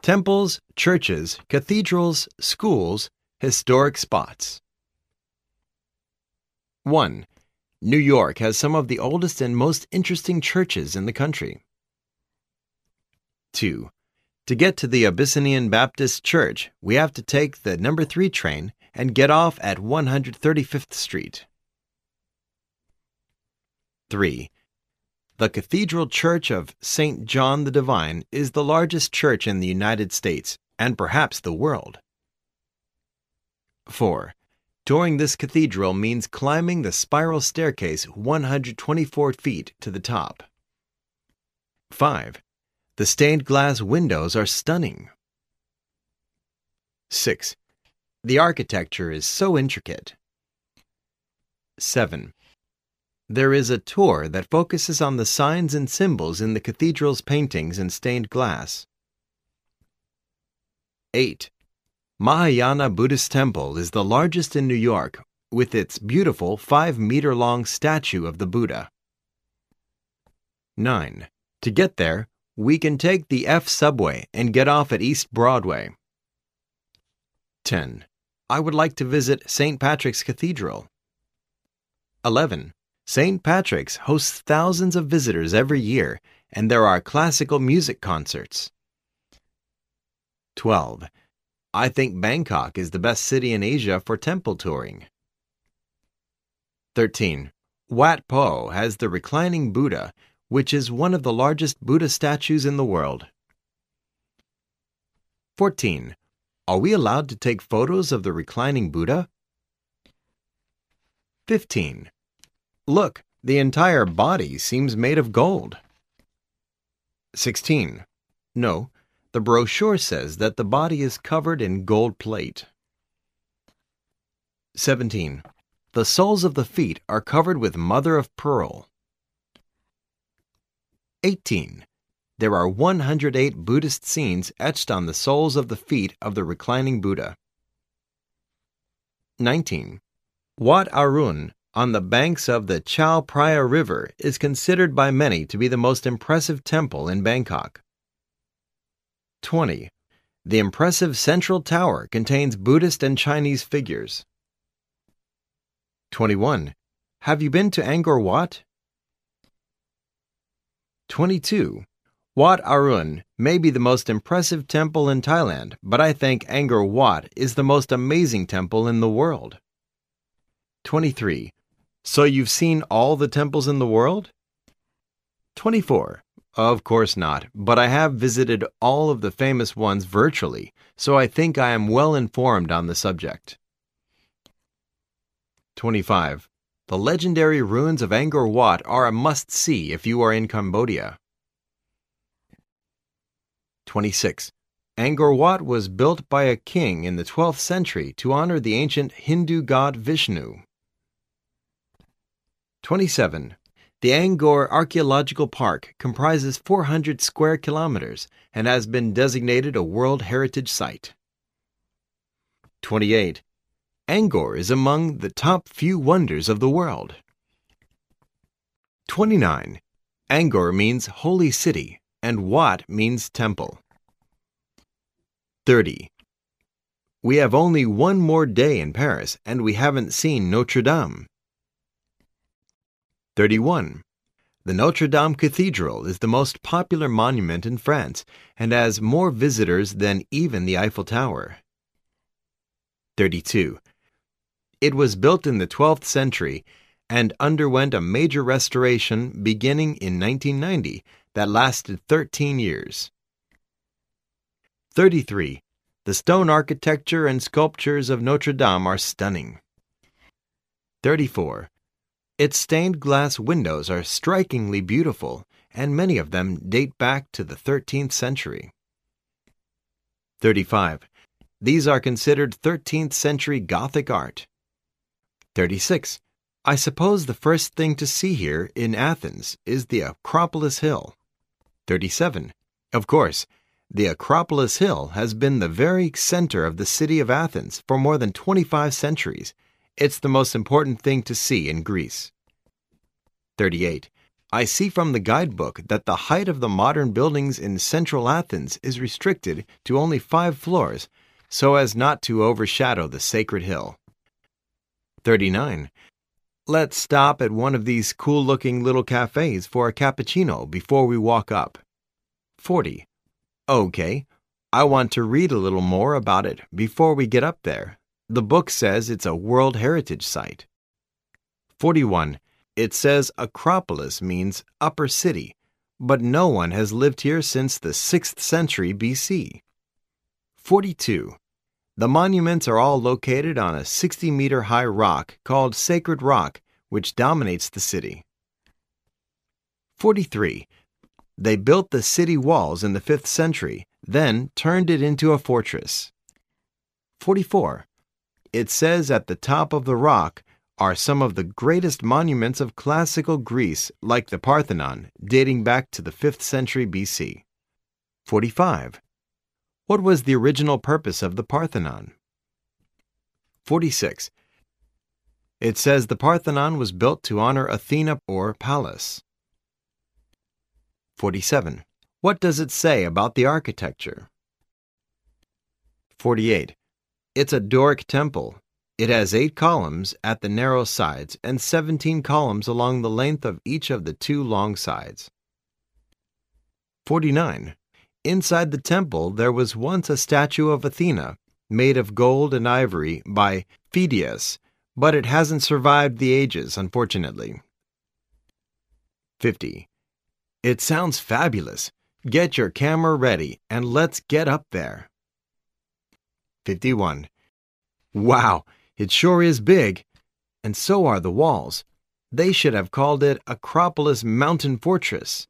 Temples, churches, cathedrals, schools, historic spots. 1. New York has some of the oldest and most interesting churches in the country. 2. To get to the Abyssinian Baptist Church, we have to take the number 3 train and get off at 135th Street. 3. The Cathedral Church of St. John the Divine is the largest church in the United States and perhaps the world. 4. Touring this cathedral means climbing the spiral staircase 124 feet to the top. 5. The stained glass windows are stunning. 6. The architecture is so intricate. 7. There is a tour that focuses on the signs and symbols in the cathedral's paintings and stained glass. 8. Mahayana Buddhist Temple is the largest in New York, with its beautiful 5-meter-long statue of the Buddha. 9. To get there, we can take the F subway and get off at East Broadway. 10. I would like to visit St. Patrick's Cathedral. 11. St. Patrick's hosts thousands of visitors every year, and there are classical music concerts. 12. I think Bangkok is the best city in Asia for temple touring. 13. Wat Po has the reclining Buddha, which is one of the largest Buddha statues in the world. 14. Are we allowed to take photos of the reclining Buddha? 15. Look, the entire body seems made of gold. 16. No, the brochure says that the body is covered in gold plate. 17. The soles of the feet are covered with mother of pearl. 18. There are 108 Buddhist scenes etched on the soles of the feet of the reclining Buddha. 19. Wat Arun, on the banks of the Chao Phraya River, is considered by many to be the most impressive temple in Bangkok. 20. The impressive Central Tower contains Buddhist and Chinese figures. 21. Have you been to Angkor Wat? 22. Wat Arun may be the most impressive temple in Thailand, but I think Angkor Wat is the most amazing temple in the world. 23. So you've seen all the temples in the world? 24. Of course not, but I have visited all of the famous ones virtually, so I think I am well informed on the subject. 25. The legendary ruins of Angkor Wat are a must-see if you are in Cambodia. 26. Angkor Wat was built by a king in the 12th century to honor the ancient Hindu god Vishnu. 27. The Angkor Archaeological Park comprises 400 square kilometers and has been designated a World Heritage Site. 28. Angkor is among the top few wonders of the world. 29. Angkor means holy city, and Wat means temple. 30. We have only one more day in Paris, and we haven't seen Notre Dame. 31. The Notre Dame Cathedral is the most popular monument in France and has more visitors than even the Eiffel Tower. 32. It was built in the 12th century and underwent a major restoration beginning in 1990 that lasted 13 years. 33. The stone architecture and sculptures of Notre Dame are stunning. 34. Its stained glass windows are strikingly beautiful, and many of them date back to the 13th century. 35. These are considered 13th century Gothic art. 36. I suppose the first thing to see here in Athens is the Acropolis Hill. 37. Of course, the Acropolis Hill has been the very center of the city of Athens for more than 25 centuries. It's the most important thing to see in Greece. 38. I see from the guidebook that the height of the modern buildings in central Athens is restricted to only 5 floors, so as not to overshadow the sacred hill. 39. Let's stop at one of these cool-looking little cafes for a cappuccino before we walk up. 40. Okay, I want to read a little more about it before we get up there. The book says it's a World Heritage Site. 41. It says Acropolis means upper city, but no one has lived here since the 6th century BC. 42. The monuments are all located on a 60-meter-high rock called Sacred Rock, which dominates the city. 43. They built the city walls in the 5th century, then turned it into a fortress. 44. It says at the top of the rock are some of the greatest monuments of classical Greece, like the Parthenon, dating back to the 5th century BC. 45. What was the original purpose of the Parthenon? 46. It says the Parthenon was built to honor Athena or Pallas. 47. What does it say about the architecture? 48. It's a Doric temple. It has 8 columns at the narrow sides and 17 columns along the length of each of the 2 long sides. 49. Inside the temple there was once a statue of Athena, made of gold and ivory by Phidias, but it hasn't survived the ages, unfortunately. 50. It sounds fabulous. Get your camera ready and let's get up there. 51. Wow, it sure is big. And so are the walls. They should have called it Acropolis Mountain Fortress.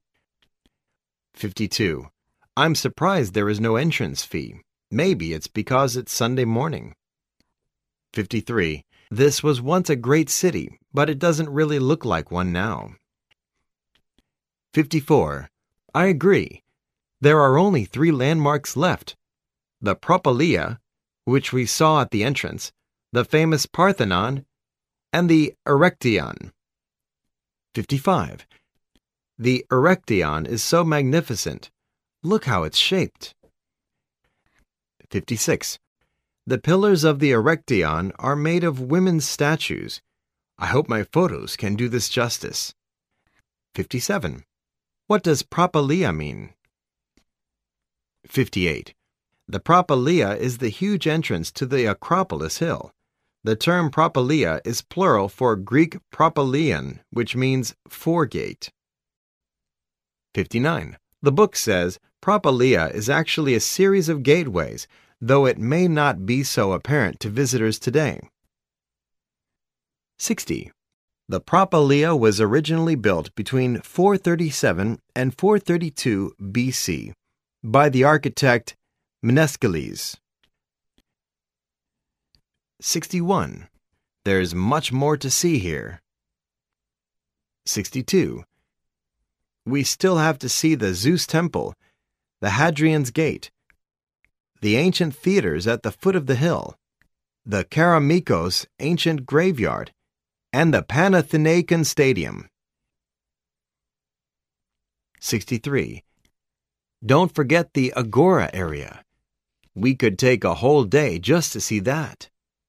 52. I'm surprised there is no entrance fee. Maybe it's because it's Sunday morning. 53. This was once a great city, but it doesn't really look like one now. 54. I agree. There are only 3 landmarks left. The Propylaea, which we saw at the entrance, the famous Parthenon, and the Erechtheion. 55. The Erechtheion is so magnificent. Look how it's shaped. 56. The pillars of the Erechtheion are made of women's statues. I hope my photos can do this justice. 57. What does Propylaea mean? 58. The Propylaea is the huge entrance to the Acropolis hill. The term Propylaea is plural for Greek propylaeon, which means foregate. 59. The book says Propylaea is actually a series of gateways, though it may not be so apparent to visitors today. 60. The Propylaea was originally built between 437 and 432 BC by the architect Mnesiskles. 61. There's much more to see here. 62. We still have to see the Zeus Temple, the Hadrian's Gate, the ancient theaters at the foot of the hill, the Kerameikos ancient graveyard, and the Panathinaikon Stadium. 63. Don't forget the Agora area. We could take a whole day just to see that.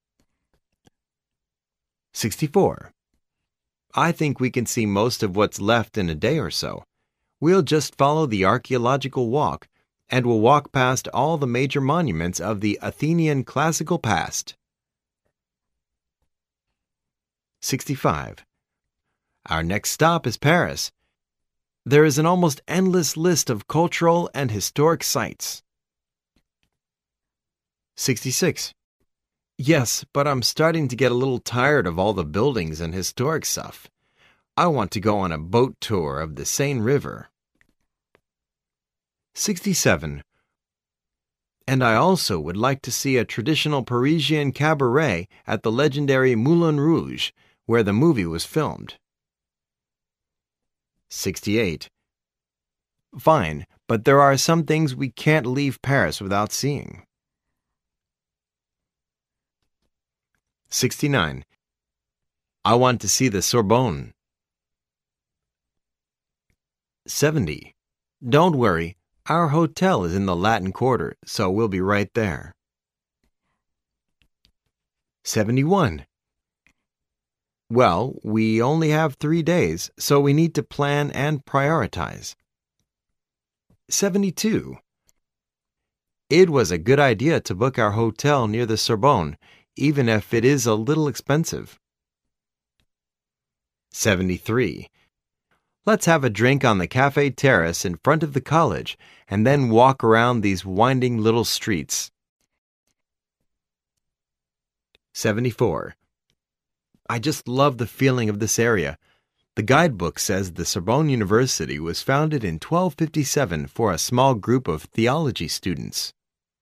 64. I think we can see most of what's left in a day or so. We'll just follow the archaeological walk, and we'll walk past all the major monuments of the Athenian classical past. 65. Our next stop is Paris. There is an almost endless list of cultural and historic sites. 66. Yes, but I'm starting to get a little tired of all the buildings and historic stuff. I want to go on a boat tour of the Seine River. 67. And I also would like to see a traditional Parisian cabaret at the legendary Moulin Rouge, where the movie was filmed. 68. Fine, but there are some things we can't leave Paris without seeing. 69. I want to see the Sorbonne. 70. Don't worry, our hotel is in the Latin Quarter, so we'll be right there. 71. Well, we only have 3 days, so we need to plan and prioritize. 72. It was a good idea to book our hotel near the Sorbonne, even if it is a little expensive. 73. Let's have a drink on the cafe terrace in front of the college and then walk around these winding little streets. 74. I just love the feeling of this area. The guidebook says the Sorbonne University was founded in 1257 for a small group of theology students.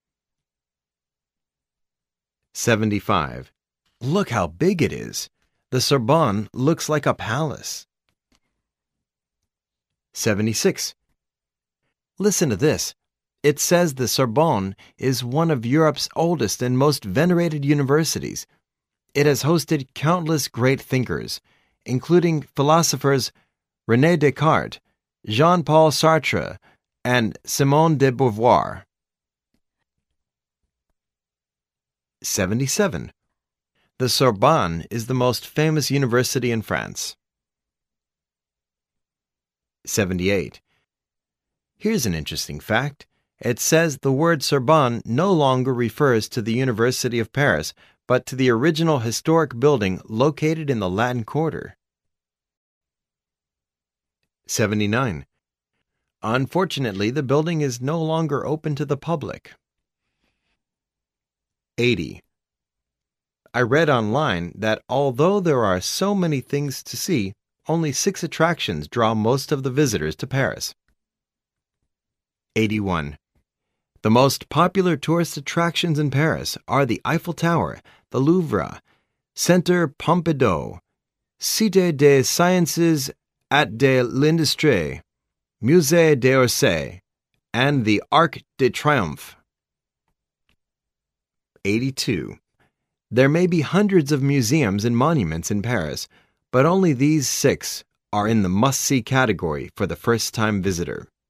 75. Look how big it is. The Sorbonne looks like a palace. 76. Listen to this. It says the Sorbonne is one of Europe's oldest and most venerated universities. It has hosted countless great thinkers, including philosophers René Descartes, Jean-Paul Sartre, and Simone de Beauvoir. 77. The Sorbonne is the most famous university in France. 78. Here's an interesting fact. It says the word Sorbonne no longer refers to the University of Paris, but to the original historic building located in the Latin Quarter. 79. Unfortunately, the building is no longer open to the public. 80. I read online that although there are so many things to see, only 6 attractions draw most of the visitors to Paris. 81. The most popular tourist attractions in Paris are the Eiffel Tower, the Louvre, Centre Pompidou, Cité des Sciences et de l'Industrie, Musée d'Orsay, and the Arc de Triomphe. 82. There may be hundreds of museums and monuments in Paris, but only these 6 are in the must-see category for the first-time visitor.